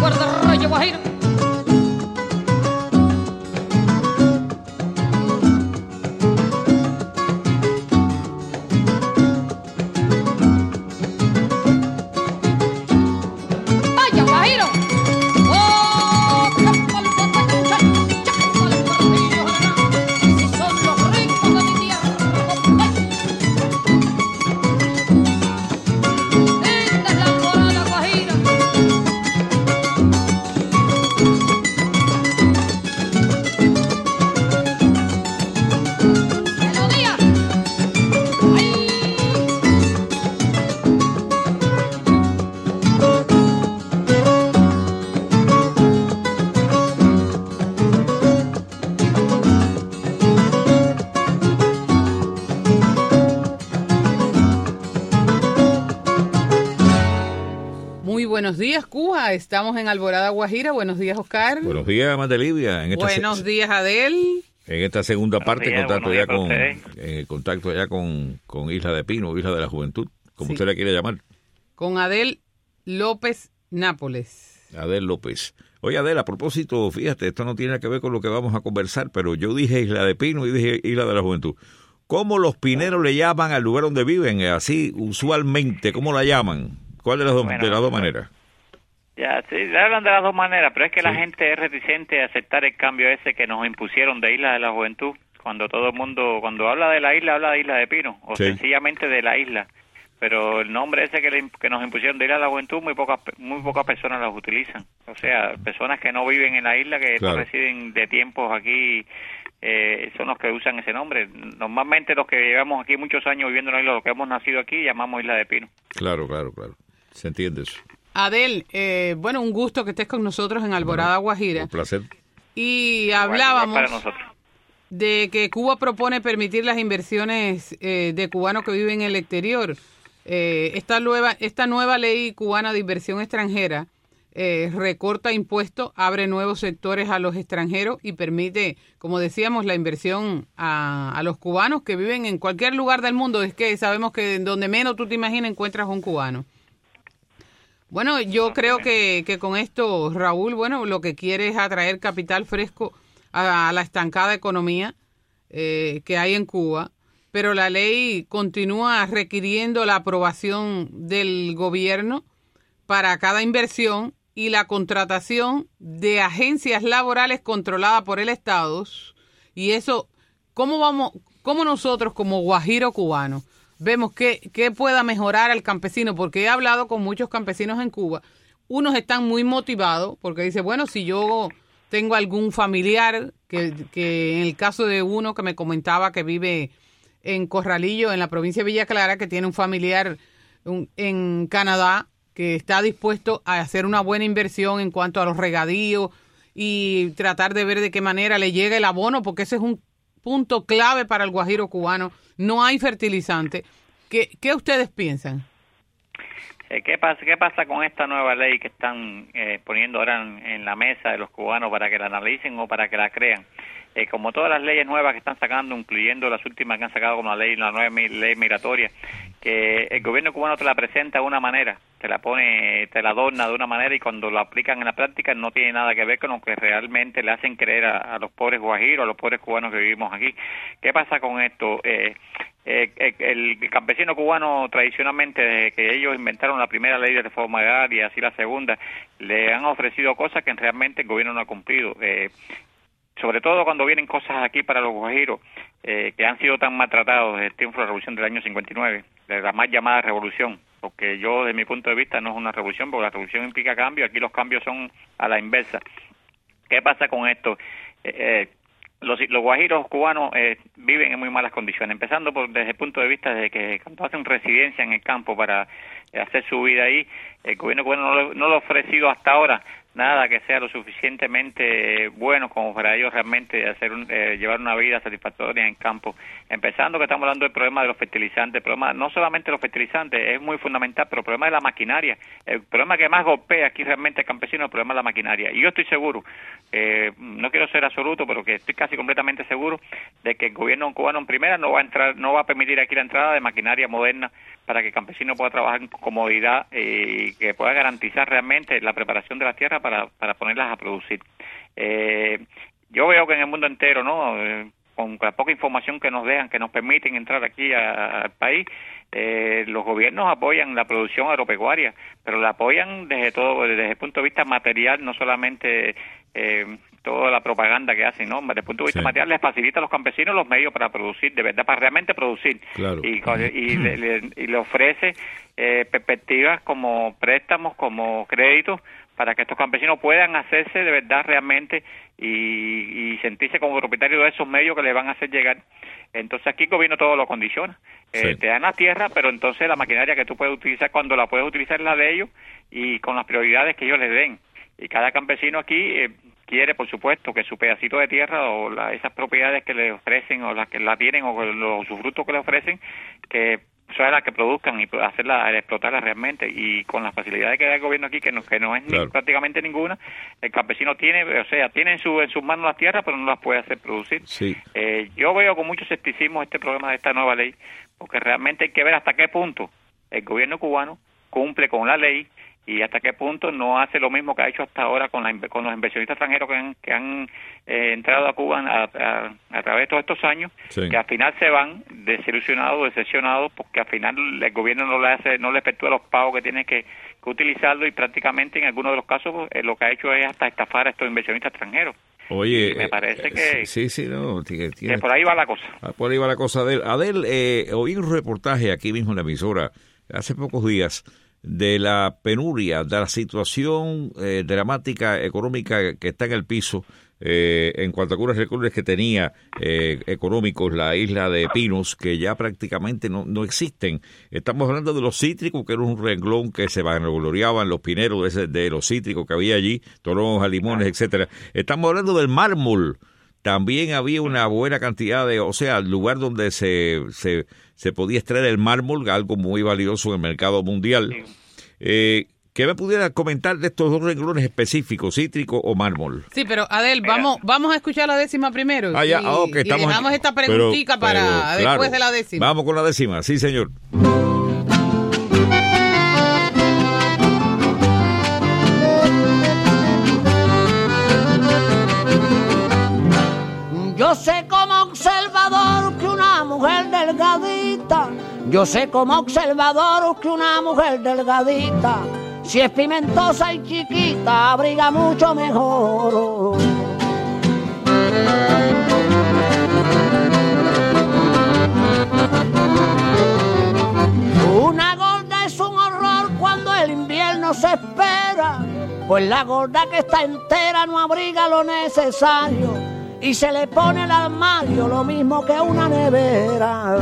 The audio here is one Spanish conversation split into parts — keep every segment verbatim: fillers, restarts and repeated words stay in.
fuerte Reyes Guajiro. ¡Vaya Guajiro! ¡Oh! Si son los ricos de mi tierra. Esta es la alborada Guajira. Melodía. ¡Ay! Muy buenos días, Cuba. Estamos en Alborada Guajira. Buenos días, Oscar. Buenos días, Amanda Livia. En esta Buenos se- días, Adel. En esta segunda Buenos parte, días, contacto buenos ya días con para ustedes. eh, contacto ya con, con Isla de Pino, Isla de la Juventud, como Sí. usted la quiere llamar, Con Adel López Nápoles. Adel López. Oye, Adel, a propósito, fíjate, esto no tiene que ver con lo que vamos a conversar, pero yo dije Isla de Pino y dije Isla de la Juventud. ¿Cómo los pineros le llaman al lugar donde viven? Así, usualmente, ¿cómo la llaman? ¿Cuál de las dos, Bueno, de las dos bueno. maneras? Ya, sí, le hablan de las dos maneras, pero es que la Sí. gente es reticente a aceptar el cambio ese que nos impusieron de Isla de la Juventud. Cuando todo el mundo, cuando habla de la isla, habla de Isla de Pino, o Sí. sencillamente de la isla. Pero el nombre ese que, le, que nos impusieron de Isla de la Juventud, muy pocas muy pocas personas las utilizan. O sea, personas que no viven en la isla, que Claro. no residen de tiempos aquí, eh, son los que usan ese nombre. Normalmente los que llevamos aquí muchos años viviendo en la isla, los que hemos nacido aquí, llamamos Isla de Pino. Claro, claro, claro. Se entiende eso. Adel, eh, bueno, un gusto que estés con nosotros en Alborada Guajira. Un placer. Y Igual, hablábamos igual para nosotros. de que Cuba propone permitir las inversiones eh, de cubanos que viven en el exterior. Eh, esta nueva esta nueva ley cubana de inversión extranjera eh, recorta impuestos, abre nuevos sectores a los extranjeros y permite, como decíamos, la inversión a, a los cubanos que viven en cualquier lugar del mundo. Es que sabemos que en donde menos tú te imaginas encuentras un cubano. Bueno, yo creo que, que con esto, Raúl, bueno, lo que quiere es atraer capital fresco a, a la estancada economía eh, que hay en Cuba, pero la ley continúa requiriendo la aprobación del gobierno para cada inversión y la contratación de agencias laborales controladas por el Estado. Y eso, ¿cómo vamos, cómo nosotros como guajiro cubano vemos que, que pueda mejorar al campesino? Porque he hablado con muchos campesinos en Cuba. Unos están muy motivados porque dicen, bueno, si yo tengo algún familiar, que, que en el caso de uno que me comentaba que vive en Corralillo, en la provincia de Villa Clara, que tiene un familiar un, en Canadá, que está dispuesto a hacer una buena inversión en cuanto a los regadíos y tratar de ver de qué manera le llega el abono, porque ese es un punto clave para el guajiro cubano. No hay fertilizante. ¿Qué, qué ustedes piensan? Eh, ¿Qué pasa, ¿Qué pasa con esta nueva ley que están eh, poniendo ahora en, en la mesa de los cubanos para que la analicen o para que la crean? Eh, como todas las leyes nuevas que están sacando, incluyendo las últimas que han sacado como la ley, la nueva mi- ley migratoria, que el gobierno cubano te la presenta de una manera, te la pone, te la adorna de una manera y cuando lo aplican en la práctica no tiene nada que ver con lo que realmente le hacen creer a, a los pobres guajiros, a los pobres cubanos que vivimos aquí. ¿Qué pasa con esto? Eh, Eh, eh, el campesino cubano tradicionalmente, desde que ellos inventaron la primera ley de reforma agraria y así la segunda, le han ofrecido cosas que realmente el gobierno no ha cumplido. Eh, sobre todo cuando vienen cosas aquí para los guajiros, eh, que han sido tan maltratados desde el tiempo de la revolución del año cincuenta y nueve, de la más llamada revolución, porque yo, desde mi punto de vista, no es una revolución, porque la revolución implica cambio, aquí los cambios son a la inversa. ¿Qué pasa con esto? Eh, eh, Los, los guajiros cubanos eh, viven en muy malas condiciones, empezando por desde el punto de vista de que cuando hacen residencia en el campo para eh, hacer su vida ahí, el gobierno cubano no lo, no lo ha ofrecido hasta ahora nada que sea lo suficientemente bueno como para ellos realmente hacer un, eh, llevar una vida satisfactoria en campo. Empezando que estamos hablando del problema de los fertilizantes, el problema no solamente de los fertilizantes, es muy fundamental, pero el problema de la maquinaria, el problema que más golpea aquí realmente al campesino es el problema de la maquinaria. Y yo estoy seguro, eh, no quiero ser absoluto, pero que estoy casi completamente seguro de que el gobierno cubano en primera no va a entrar, no va a permitir aquí la entrada de maquinaria moderna para que el campesino pueda trabajar con comodidad eh, y que pueda garantizar realmente la preparación de la tierra para, para ponerlas a producir. Eh, yo veo que en el mundo entero, ¿no? Eh, con la poca información que nos dejan, que nos permiten entrar aquí a, al país, eh, los gobiernos apoyan la producción agropecuaria, pero la apoyan desde todo, desde el punto de vista material, no solamente eh, toda la propaganda que hacen, ¿no? Desde el punto de vista sí. material les facilita a los campesinos los medios para producir, de verdad, para realmente producir. Claro. Y, y, le, le, y le ofrece eh, perspectivas como préstamos, como créditos, para que estos campesinos puedan hacerse de verdad realmente y, y sentirse como propietarios de esos medios que le van a hacer llegar. Entonces aquí el gobierno todo lo condiciona. Eh, sí. Te dan la tierra, pero entonces la maquinaria que tú puedes utilizar, cuando la puedes utilizar es la de ellos y con las prioridades que ellos les den. Y cada campesino aquí eh, quiere, por supuesto, que su pedacito de tierra o la, esas propiedades que le ofrecen o las que la tienen o los usufructos que le ofrecen, que son las que produzcan y hacerla, explotarlas realmente, y con las facilidades que da el gobierno aquí, que no, que no es claro. ni, prácticamente ninguna, el campesino tiene, o sea, tiene en, su, en sus manos las tierras, pero no las puede hacer producir. Sí. Eh, yo veo con mucho escepticismo este problema de esta nueva ley, porque realmente hay que ver hasta qué punto el gobierno cubano cumple con la ley y hasta qué punto no hace lo mismo que ha hecho hasta ahora con, la, con los inversionistas extranjeros que han, que han eh, entrado a Cuba a, a, a través de todos estos años, sí. que al final se van desilusionados, decepcionados, porque al final el gobierno no le hace, no le efectúa los pagos que tiene que, que utilizarlo, y prácticamente en algunos de los casos eh, lo que ha hecho es hasta estafar a estos inversionistas extranjeros. Oye, y me parece que, sí, sí, no, tiene, que por ahí va la cosa. Por ahí va la cosa. Adel, Adel eh, oí un reportaje aquí mismo en la emisora hace pocos días de la penuria, de la situación eh, dramática económica que está en el piso eh, en cuanto a algunos recursos que tenía eh, económicos la isla de Pinos, que ya prácticamente no, no existen. Estamos hablando de los cítricos, que era un renglón que se vanagloriaban los pineros de, ese, de los cítricos que había allí, toronjas, limones, etcétera. Estamos hablando del mármol. También había una buena cantidad de, o sea, el lugar donde se, se, se podía extraer el mármol, algo muy valioso en el mercado mundial. Eh, ¿Qué me pudiera comentar de estos dos renglones específicos, cítrico o mármol? Sí, pero Adel, vamos vamos a escuchar la décima primero. Ah, ya, y, ah, okay, estamos y dejamos en... esta preguntita pero, para pero, después claro, de la décima. Vamos con la décima, sí, señor. Yo sé como observador que una mujer delgadita, yo sé como observador que una mujer delgadita, si es pimentosa y chiquita, abriga mucho mejor. Una gorda es un horror cuando el invierno se espera, pues la gorda que está entera no abriga lo necesario y se le pone el armario lo mismo que una nevera.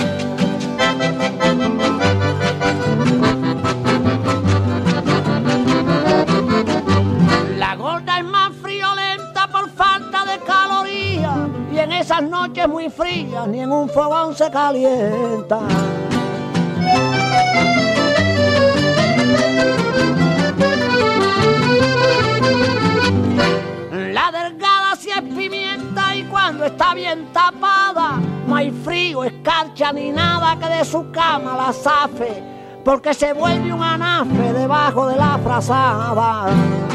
La gorda es más friolenta por falta de calorías y en esas noches muy frías ni en un fogón se calienta. La delgada si es pimienta y cuando está bien tapada no hay frío, escarcha ni nada que de su cama la zafe, porque se vuelve un anafe debajo de la frazada.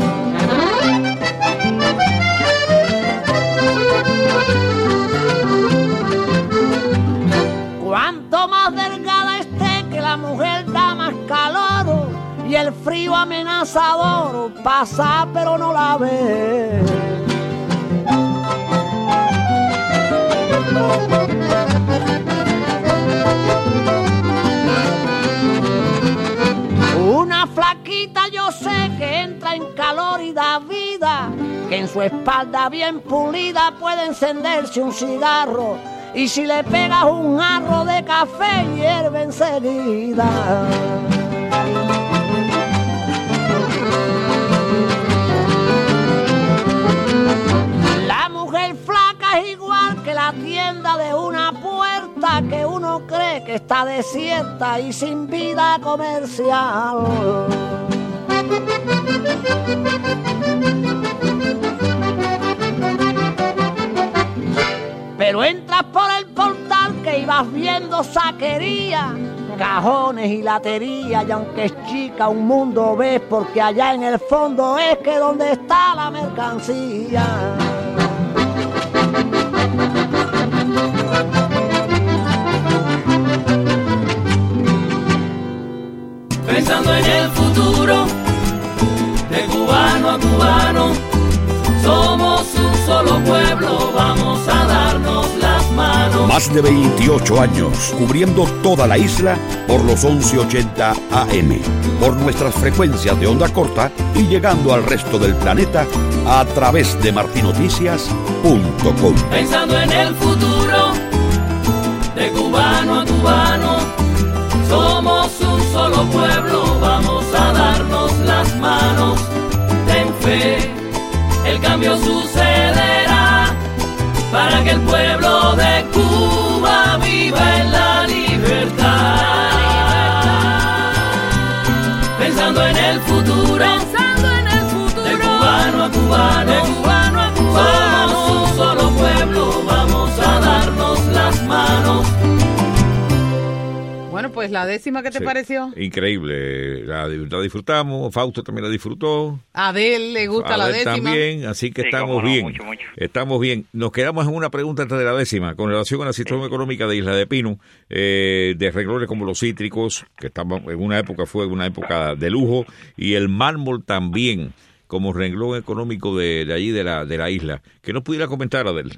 Cuanto más delgada esté, que la mujer da más calor y el frío amenazador pasa pero no la ve. Una flaquita yo sé que entra en calor y da vida, que en su espalda bien pulida puede encenderse un cigarro y si le pegas un jarro de café hierve enseguida. La mujer flaca es igual que la tienda de una puerta que uno cree que está desierta y sin vida comercial. Pero entras por el portal que ibas viendo saquería, cajones y latería, y aunque es chica un mundo ves, porque allá en el fondo es que donde está la mercancía. Pensando en el futuro, de cubano a cubano, somos un solo pueblo, vamos a darnos las manos. Más de veintiocho años cubriendo toda la isla por los once ochenta A M, por nuestras frecuencias de onda corta y llegando al resto del planeta a través de martinoticias punto com. Pensando en el futuro, de cubano a cubano, somos un solo pueblo, vamos a darnos las manos. Ten fe, el cambio sucederá para que el pueblo de Cuba viva en la libertad. Pensando en el futuro, Pensando en el futuro, de cubano a cubano, de cubano a cubano, somos un solo pueblo, vamos a darnos las manos. Bueno, pues la décima, ¿qué te Sí. pareció? Increíble, la, la disfrutamos, Fausto también la disfrutó. A Adel le gusta la Adel décima. también, así que Sí, estamos cómo no, bien. mucho, mucho. Estamos bien. Nos quedamos en una pregunta antes de la décima, con relación a la situación económica de Isla de Pino, eh, de renglones como los cítricos, que estamos en una época, fue una época de lujo, y el mármol también, como renglón económico de, de allí, de la, de la isla. ¿Qué nos pudiera comentar, Adel?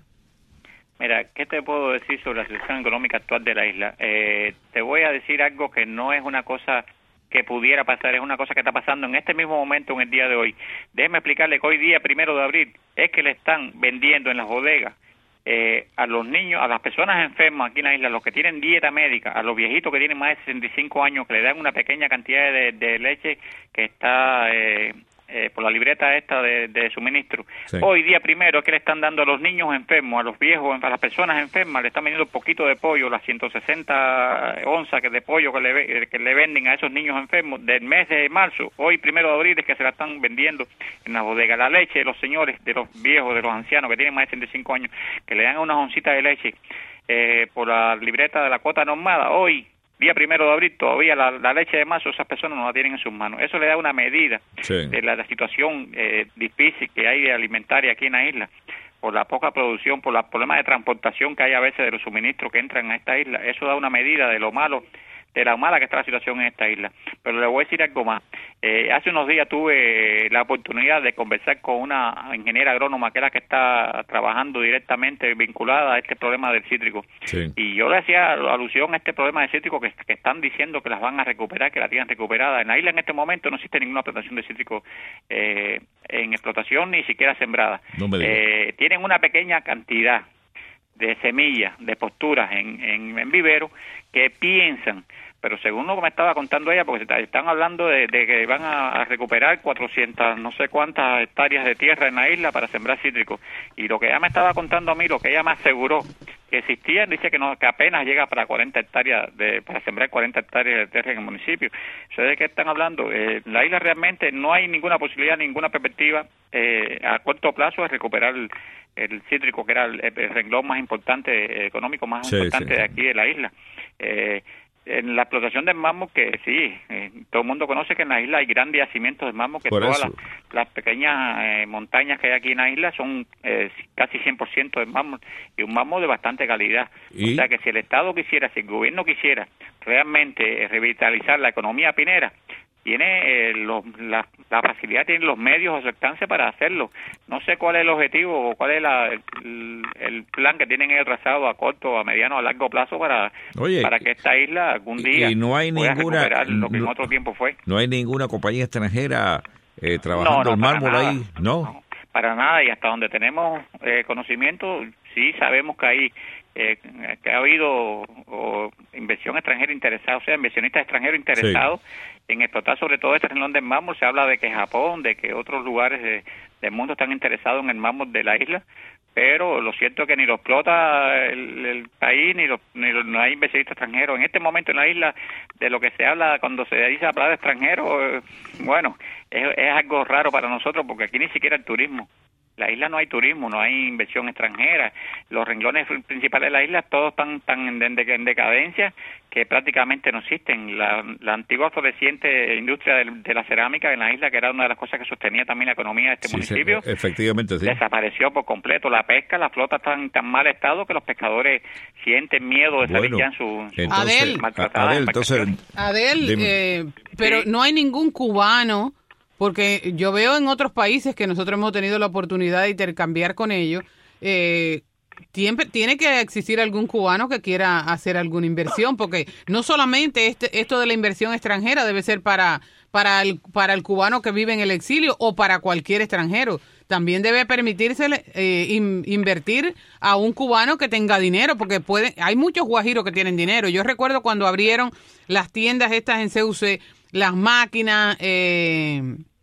Mira, ¿qué te puedo decir sobre la situación económica actual de la isla? Eh, te voy a decir algo que no es una cosa que pudiera pasar, es una cosa que está pasando en este mismo momento, en el día de hoy. Déjeme explicarle que hoy día, primero de abril, es que le están vendiendo en las bodegas eh, a los niños, a las personas enfermas aquí en la isla, los que tienen dieta médica, a los viejitos que tienen más de sesenta y cinco años, que le dan una pequeña cantidad de, de leche que está... Eh, Eh, por la libreta esta de, de suministro. Sí. Hoy día primero es que le están dando a los niños enfermos, a los viejos, a las personas enfermas, le están vendiendo un poquito de pollo, las ciento sesenta onzas que de pollo que le, que le venden a esos niños enfermos del mes de marzo. Hoy primero de abril es que se la están vendiendo en la bodega. La leche de los señores, de los viejos, de los ancianos que tienen más de sesenta y cinco años, que le dan unas oncitas de leche eh, por la libreta de la cuota normada. Hoy día primero de abril, todavía la, la leche de marzo, esas personas no la tienen en sus manos. Eso le da una medida Sí. de la, la situación eh, difícil que hay de alimentaria aquí en la isla, por la poca producción, por los problemas de transportación que hay a veces de los suministros que entran a esta isla. Eso da una medida de lo malo, de la mala que está la situación en esta isla. Pero le voy a decir algo más. Eh, hace unos días tuve la oportunidad de conversar con una ingeniera agrónoma que es la que está trabajando directamente vinculada a este problema del cítrico. Sí. Y yo le hacía alusión a este problema de cítrico que, que están diciendo que las van a recuperar, que la tienen recuperada. En la isla en este momento no existe ninguna plantación de cítrico eh, en explotación, ni siquiera sembrada. No me digas. Eh, tienen una pequeña cantidad de semillas, de posturas en, en, en vivero que piensan, pero según lo que me estaba contando ella, porque se están hablando de, de que van a, a recuperar cuatrocientas, no sé cuántas hectáreas de tierra en la isla para sembrar cítricos. Y lo que ella me estaba contando a mí, lo que ella me aseguró que existían, dice que no, que apenas llega para cuarenta hectáreas, de, para sembrar cuarenta hectáreas de tierra en el municipio. ¿Eso de qué están hablando? Eh, la isla realmente no hay ninguna posibilidad, ninguna perspectiva eh, a corto plazo de recuperar el, el cítrico, que era el, el renglón más importante, eh, económico más Sí, importante sí. de aquí de la isla. Eh, en la explotación del mármol, que sí, eh, todo el mundo conoce que en la isla hay grandes yacimientos de mármol, que Por todas eso. las, las pequeñas eh, montañas que hay aquí en la isla son eh, casi cien por ciento de mármol, y un mármol de bastante calidad. ¿Y? O sea que si el Estado quisiera, si el gobierno quisiera realmente eh, revitalizar la economía pinera, tiene eh, los, la, la facilidad, tiene los medios a su alcance para hacerlo. No sé cuál es el objetivo o cuál es la, el, el plan que tienen ellos trazado a corto, a mediano, a largo plazo para, Oye, para que esta isla algún y- día y no hay pueda ninguna- recuperar lo que en no- otro tiempo fue. ¿No hay ninguna compañía extranjera eh, trabajando el para mármol nada. ahí? ¿No? Para nada, y hasta donde tenemos eh, conocimiento, sí sabemos que hay eh, que ha habido o, inversión extranjera interesada, o sea, inversionistas extranjeros interesados en explotar sobre todo este renglón del mármol. Se habla de que Japón, de que otros lugares de, del mundo están interesados en el mármol de la isla, pero lo cierto es que ni lo explota el, el país, ni, lo, ni lo, no hay inversionistas extranjeros. En este momento en la isla, de lo que se habla cuando se dice la palabra extranjero, eh, bueno, es, es algo raro para nosotros, porque aquí ni siquiera el turismo La isla no hay turismo, no hay inversión extranjera. Los renglones principales de la isla todos están, están en, en, en decadencia, que prácticamente no existen. La, la antigua floreciente industria de, de la cerámica en la isla, que era una de las cosas que sostenía también la economía de este sí, municipio, sí, efectivamente, sí. desapareció por completo. La pesca, la flota está en tan mal estado que los pescadores sienten miedo de salir bueno, ya en su, su entonces, Adel, maltratadas Adel, entonces, Adel, eh, pero Sí. no hay ningún cubano, porque yo veo en otros países que nosotros hemos tenido la oportunidad de intercambiar con ellos, eh, tiene, tiene que existir algún cubano que quiera hacer alguna inversión, porque no solamente este, esto de la inversión extranjera debe ser para, para, el, para el cubano que vive en el exilio o para cualquier extranjero. También debe permitirse eh, in, invertir a un cubano que tenga dinero, porque pueden, hay muchos guajiros que tienen dinero. Yo recuerdo cuando abrieron las tiendas estas en C U C, las máquinas, eh,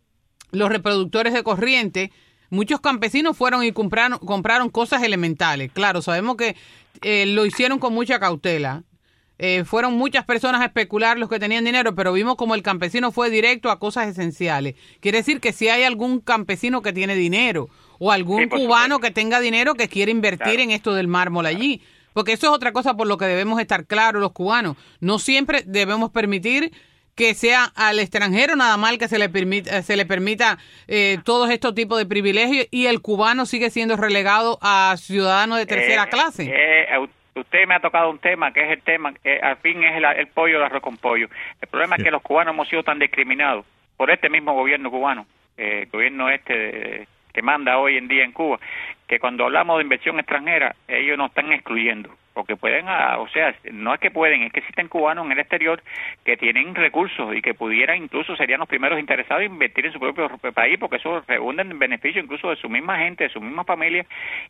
los reproductores de corriente, muchos campesinos fueron y compraron, compraron cosas elementales. Claro, sabemos que eh, lo hicieron con mucha cautela. Eh, fueron muchas personas a especular los que tenían dinero, pero vimos como el campesino fue directo a cosas esenciales. Quiere decir que si hay algún campesino que tiene dinero o algún Sí, por cubano supuesto. que tenga dinero que quiere invertir Claro. en esto del mármol allí. Porque eso es otra cosa por lo que debemos estar claros los cubanos. No siempre debemos permitir que sea al extranjero nada mal que se le permita, se le permita eh, todos estos tipos de privilegios y el cubano sigue siendo relegado a ciudadano de tercera Eh, clase. eh, usted me ha tocado un tema que es el tema, que al fin es el, el pollo del arroz con pollo. El problema es que los cubanos hemos sido tan discriminados por este mismo gobierno cubano, eh, el gobierno este de, que manda hoy en día en Cuba, que cuando hablamos de inversión extranjera, ellos nos están excluyendo. Porque pueden, ah, o sea, no es que pueden, es que existen cubanos en el exterior que tienen recursos y que pudieran, incluso serían los primeros interesados en invertir en su propio país, porque eso redunda en beneficio incluso de su misma gente, de su misma familia,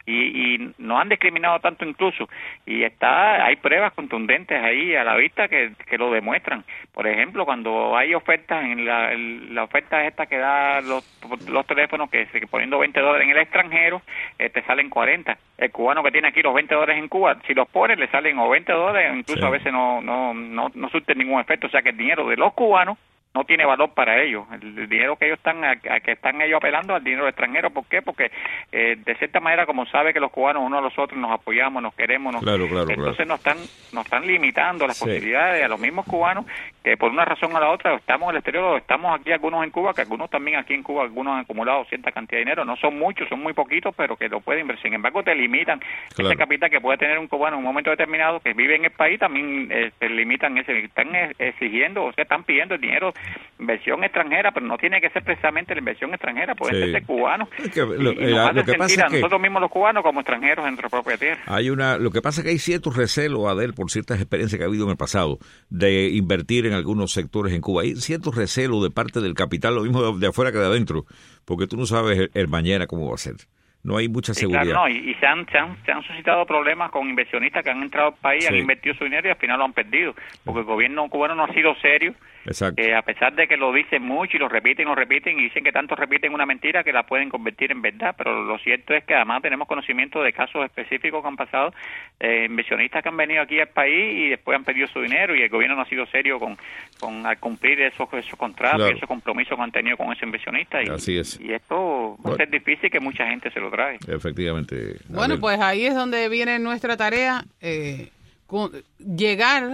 y, y no han discriminado tanto incluso. Y está, hay pruebas contundentes ahí a la vista que, que lo demuestran. Por ejemplo, cuando hay ofertas, en la, en la oferta esta que da los, los teléfonos, que, que poniendo veinte dólares en el extranjero, eh, te salen cuarenta. El cubano que tiene aquí los veinte dólares en Cuba, si los pone, le salen o veinte dólares, o incluso sí. a veces no, no, no, no surte ningún efecto. O sea que el dinero de los cubanos no tiene valor para ellos. El, el dinero que ellos están, a, a que están ellos apelando al dinero extranjero. ¿Por qué? Porque eh, de cierta manera, como sabe que los cubanos unos a los otros nos apoyamos, nos queremos, nos, Claro, claro, entonces claro. nos están, nos están limitando las Sí. posibilidades a los mismos cubanos que por una razón o la otra estamos en el exterior o estamos aquí algunos en Cuba, que algunos también aquí en Cuba, algunos han acumulado cierta cantidad de dinero. No son muchos, son muy poquitos, pero que lo pueden invertir. Sin embargo, te limitan Claro. ese capital que puede tener un cubano en un momento determinado que vive en el país, también eh, te limitan ese, están eh, exigiendo, o sea, están pidiendo el dinero, inversión extranjera, pero no tiene que ser precisamente la inversión extranjera, puede Sí. ser de cubanos. Es que lo- y, y nos la- hace lo que sentir pasa a es que- nosotros mismos los cubanos como extranjeros en nuestra propia tierra. Hay una, lo que pasa es que hay ciertos recelos, Adel, por ciertas experiencias que ha habido en el pasado, de invertir en algunos sectores en Cuba. Hay ciertos recelos de parte del capital, lo mismo de, de afuera que de adentro, porque tú no sabes el, el mañana cómo va a ser. No hay mucha Sí, seguridad. claro, no, y, y se, han, se, han, se han suscitado problemas con inversionistas que han entrado al país, Sí. han invertido su dinero y al final lo han perdido, porque el gobierno cubano no ha sido serio. Exacto. Eh, a pesar de que lo dicen mucho y lo repiten y lo repiten y dicen que tanto repiten una mentira que la pueden convertir en verdad, pero lo cierto es que además tenemos conocimiento de casos específicos que han pasado, eh, inversionistas que han venido aquí al país y después han perdido su dinero y el gobierno no ha sido serio con, con al cumplir esos, esos contratos Claro. y esos compromisos que han tenido con ese inversionista y, Así es. y esto va Bueno. a ser difícil que mucha gente se lo trague. Efectivamente. Bueno, Adel. pues ahí es donde viene nuestra tarea, eh, con- llegar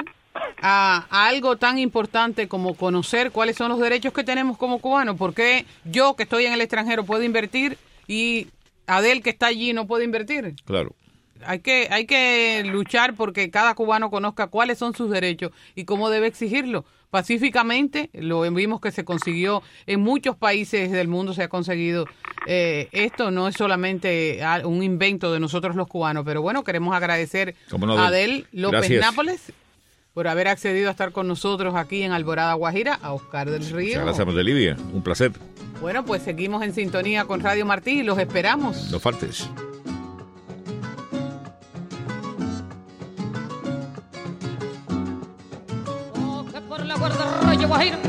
a, a algo tan importante como conocer cuáles son los derechos que tenemos como cubanos. Porque yo, que estoy en el extranjero, puedo invertir y Adel, que está allí, no puede invertir. Claro. Hay que, hay que luchar porque cada cubano conozca cuáles son sus derechos y cómo debe exigirlo. Pacíficamente, lo vimos que se consiguió en muchos países del mundo, se ha conseguido eh, esto, no es solamente un invento de nosotros los cubanos, pero bueno, queremos agradecer Cómo no, a Adel. Adel López Gracias. Nápoles por haber accedido a estar con nosotros aquí en Alborada Guajira, a Oscar del Río. Muchas gracias, de Livia. Un placer. Bueno, pues seguimos en sintonía con Radio Martí y los esperamos. No faltes. Oh, que por la guarda Rayo Guajiro